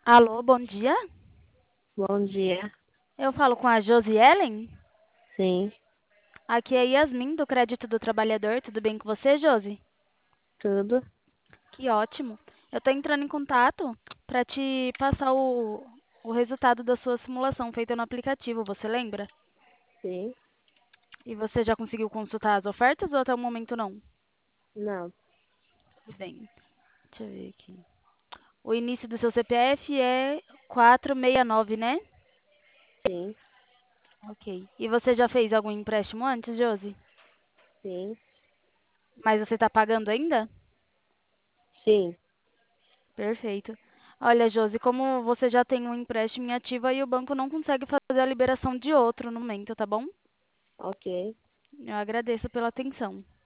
Alô, bom dia. Bom dia. Eu falo com a Josielen. Sim, Aqui é Yasmin, do Crédito do Trabalhador. Tudo bem com você, Josi? tudo. Que ótimo. Eu estou entrando em contato para te passar o resultado da sua simulação feita no aplicativo, você lembra? Sim, E você já conseguiu consultar as ofertas ou até o momento não? não, Tudo bem. Deixa eu ver aqui. O início do seu CPF é 469, né? sim, Ok. E você já fez algum empréstimo antes, Josi? sim, Mas você está pagando ainda? sim, Perfeito. Olha, Josi, como você já tem um empréstimo em ativa e o banco não consegue fazer a liberação de outro no momento, tá bom? ok, Eu agradeço pela atenção.